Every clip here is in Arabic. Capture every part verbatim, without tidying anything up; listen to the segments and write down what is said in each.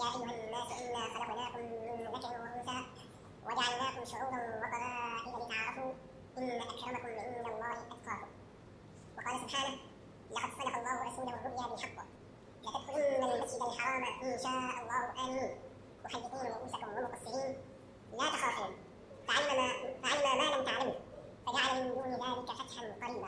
يا أيها الناس إنا خلقناكم من ذكر وأنثى وجعلناكم شعوبا وقبائل لتعارفوا إن أكرمكم عند الله أتقاكم. وقال سبحانه: لقد صدق الله رسوله الرؤيا بالحق لتدخلن المسجد الحرام إن شاء الله آمنين محلقين رؤوسكم ومقصرين لا تخافون فعلم ما, فعلم ما لم تعلموا فجعل من دون ذلك فتحا قريبا.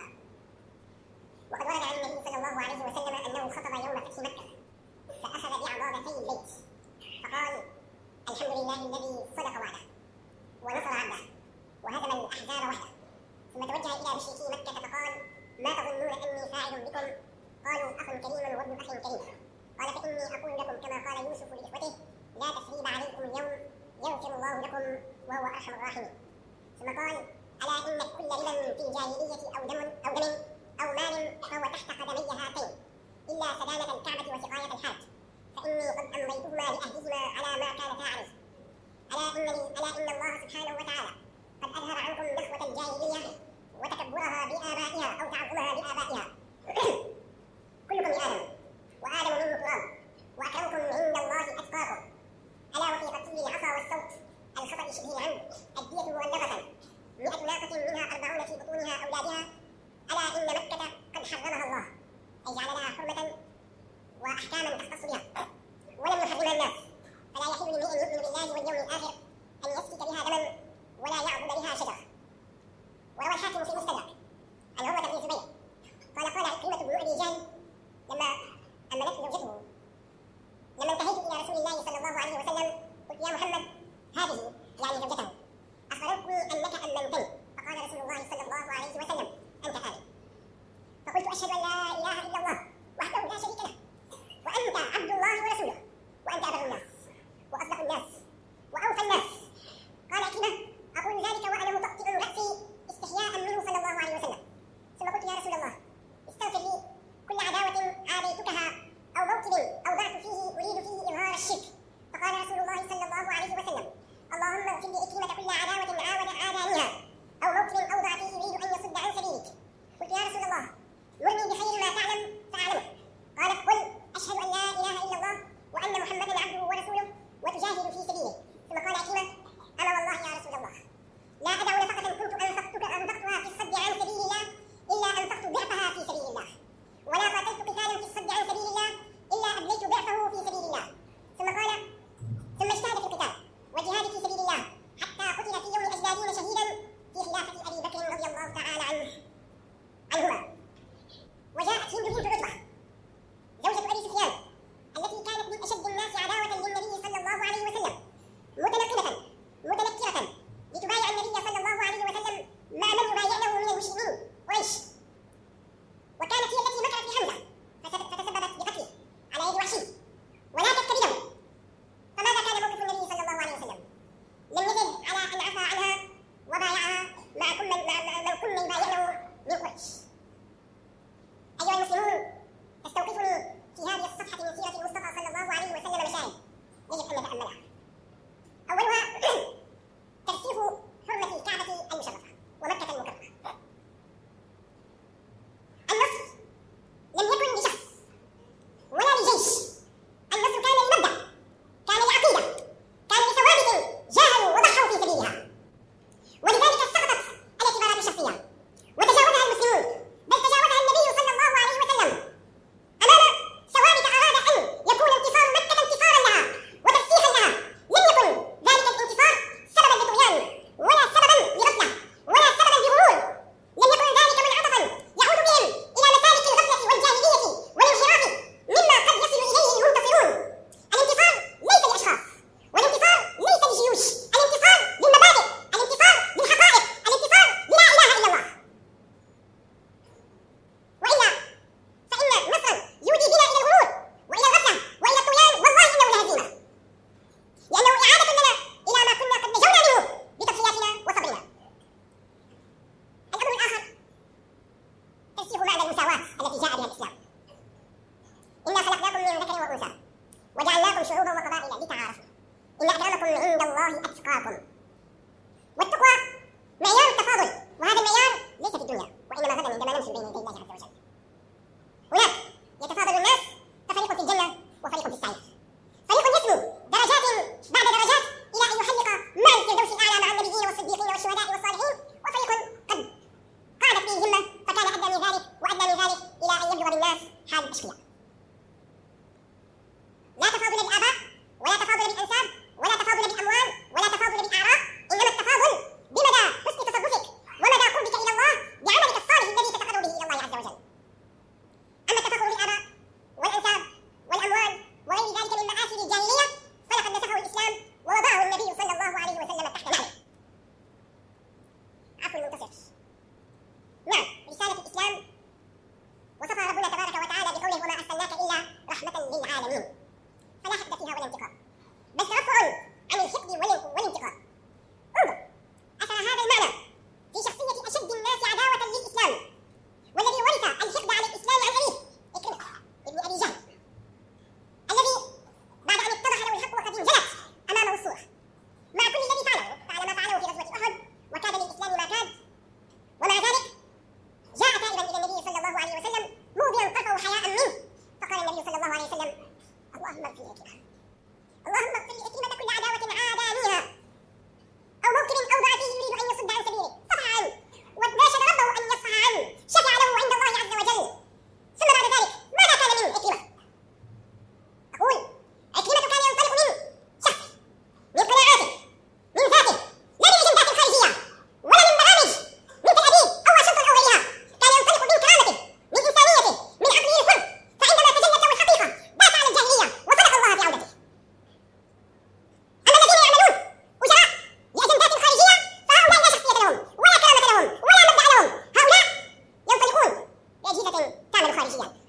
وقد ورد عن النبي صلى الله عليه وسلم أنه خطب يوم فتح مكة فأخذ بعضادتي البيت فقال: الحمد لله الذي صدق وعده ونصر عبده وهزم الأحزاب وحده. ثم توجه إلى مشركي مكة فقال: ما تظنون أني فاعل بكم؟ قالوا: أخ كريم وابن أخ كريم. قال: فإني أقول لكم كما قال يوسف لإخوته: لا تثريب عليكم اليوم يغفر الله لكم وهو أرحم الراحمين. ثم قال: ألا إن كل ربا في الجاهلية أو دم أو دم أو مال فهو تحت قدمي هاتين إلا سدانة الكعبة وسقاية الحاج فإني قد أمضيتهما لأهلهما على ما كانتا عليه. ألا إن ألا إن الله سبحانه وتعالى قد أظهر عنكم نخوة الجاهلية وتكبرها بآبائها أو تعظمها بآبائها. كلكم آدم وآدم منه تراب وأكرمكم عند الله أتقاكم. ألا وفي تطيب العصا والصوت الخطأ شبه العمد الدية مولغة مئة ناقة منها أربعون في بطونها أولادها. ألا إن مكة قد حرمها الله أي جعل لها حرمة وأحكاما تختص بها ولم يحرمها الناس فلا يحل لامرئ يؤمن بالله واليوم الآخر أن يسفك بها دما ولا يعبد بها شجرة. وروى الحاكم في المستدرك عن عروة بن الزبير قال: قال عكرمة بن أبي جهل لما أمنته زوجته: لما انتهيت إلى رسول الله صلى الله عليه وسلم قلت: يا محمد، هذه يعني زوجته أخبرتني أنك أمنتني. فقال رسول الله صلى الله عليه وسلم: أنت آمن. فقلت: أشهد أن لا إله إلا الله وحده لا شريك له وأنت عبد الله ورسوله وأنت أبر الناس وأصدق الناس وأوفى الناس. قال عكرمة: أقول ذلك وأنا مطأطئ رأسي استحياء منه صلى الله عليه وسلم. ثم قلت: يا رسول الله، استغفر لي كل عداوة الأشقياء. لا تفاضل بالآباء ولا تفاضل بالأنساب ولا تفاضل بالأموال ولا تفاضل بالأعراق، إنما التفاضل بمدى حسن تصرفك ومدى قربك إلى الله بعملك الصالح الذي تتقرب به إلى الله عز وجل. أما التفاخر بالآباء والأنساب والأموال وغير ذلك من مآثر الجاهلية فلقد نسخه الإسلام ووضعه النبي صلى الله عليه وسلم تحت نعله. عفو المنتصر. نعم، رسالة الإسلام وصفها ربنا تبارك وتعالى بقوله وما أرسلناك إلا رحمة للعالمين، فلا حقد فيها ولا انتقام، بل ترفع عن الحقد والانتقام. انظر، أثر هذا المعنى في شخصية أشد الناس عداوة للإسلام والذي ورث الحقد على الإسلام عن أبيه إكرمة ابن أبي جهل، الذي بعد أن اتضح له الحق وقد انجلت أمامه الصورة مع كل الذي فعله فعل ما فعله في غزوة أحد وكاد للإسلام ما كاد، ومع ذلك جاء تائبا إلى النبي صلى الله عليه وسلم موضعا طرفه حياء منه، فقال النبي صلى الله عليه وسلم اللهم اغفر لإكرمة، اللهم اغفر لإكرمة كل عداوة عادانيها أو موكب أو ضعفه يريد أن يصد عن سبيله، صفح عنه وناشد ربه أن يصفح عنه، شفع له عند الله عز وجل. ثم بعد ذلك ماذا كان من إكرمة؟ أقول إكرمة كان ينطلق من شخصه، من قناعاته، من ذاته، لا من أجندات خارجية ولا من برامج من تأديب أو واشنطن أو غيرها، كان ينطلق من كرامته، من إنسانيته، من عقله الحر، فعندما تجلت له الحقيقة داس على الجاهلية وصدق الله في عودته. أما الذين يعملون أجراء لأجندات خارجية فهؤلاء لا شخصية لهم ولا كرامة لهم ولا مبدأ لهم، هؤلاء ينطلقون بأجهزة تعمل خارجيا.